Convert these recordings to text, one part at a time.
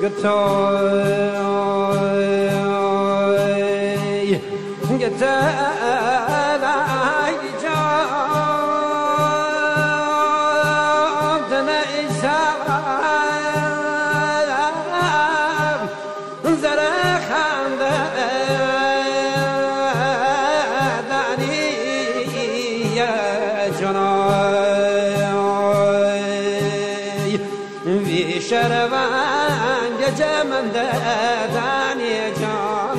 شروان جمن دانی جان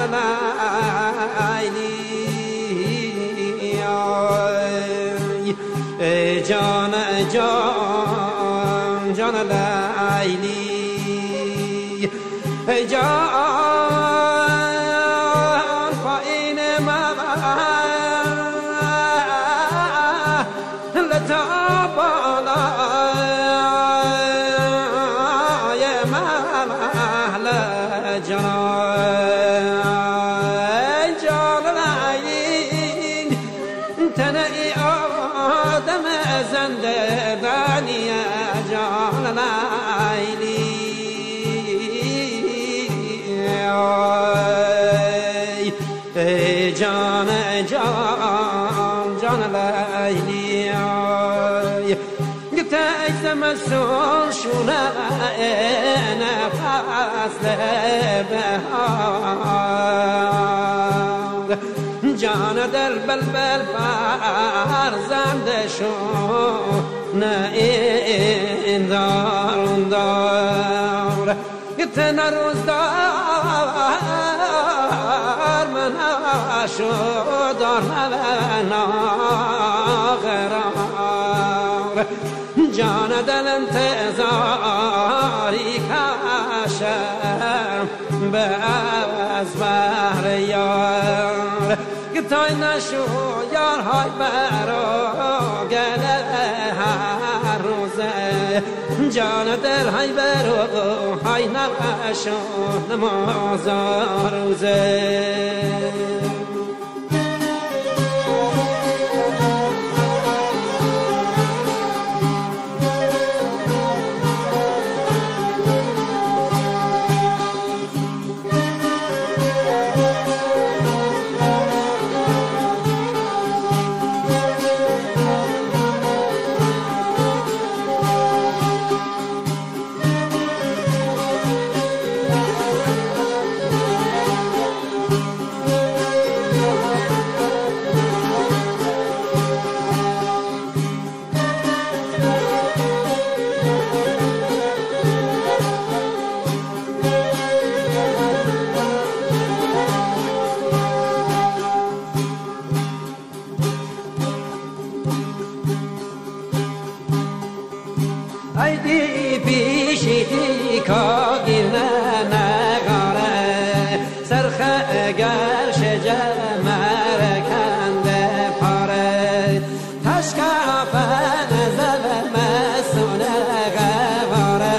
لیلی جان جان جان لیلی جان پایین من لتا بالا تنهی آدم زنده بانی جان لیلی جان جان جان لیلی گتایز مسون شونه نفس بهار جان دل بلبل فرزند شو نه این دار گتن روز دار من شو دار ناغرار جان دل انتظاری کشم به از بحر یار گتای نشو یار های برو گله هر روزه جان دل های برو های نشو نماز روزه ایدی پیشیدی کاگیر نگاره سرخه گر شجر مرکنده پاره تشکافه نزل مسونه غواره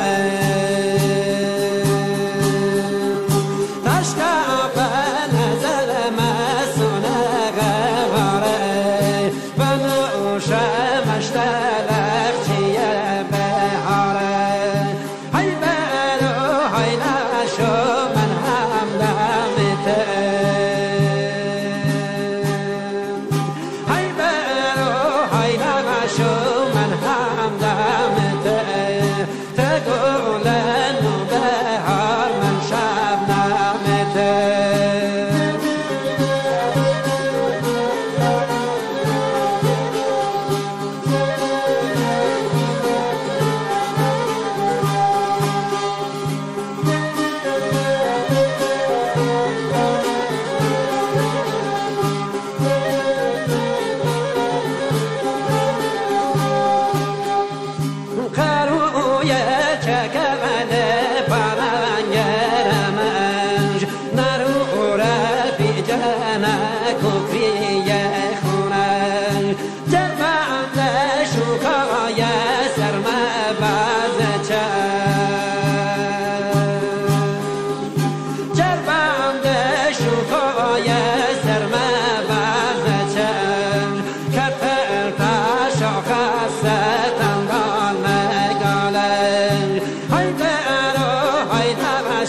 تشکافه نزل مسونه غواره و نوشه مشتلق چیه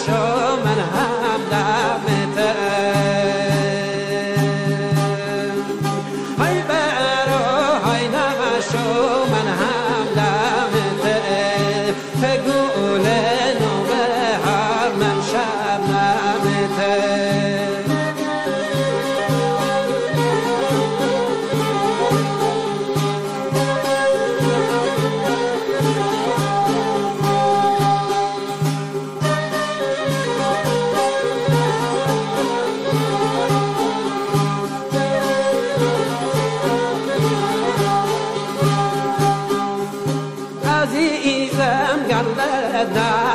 شو من هم دمته های برو های نشو من هم دمته گل نوبهار من شبنمته عزیزم گل